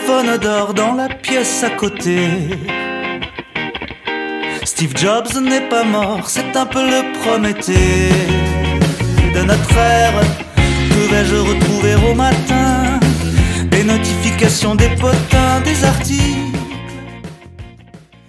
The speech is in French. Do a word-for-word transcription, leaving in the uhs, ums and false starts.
téléphone dort dans la pièce à côté. Steve Jobs n'est pas mort, c'est un peu le Prométhée de notre ère. Que vais-je retrouver au matin? Des notifications, des potins, des articles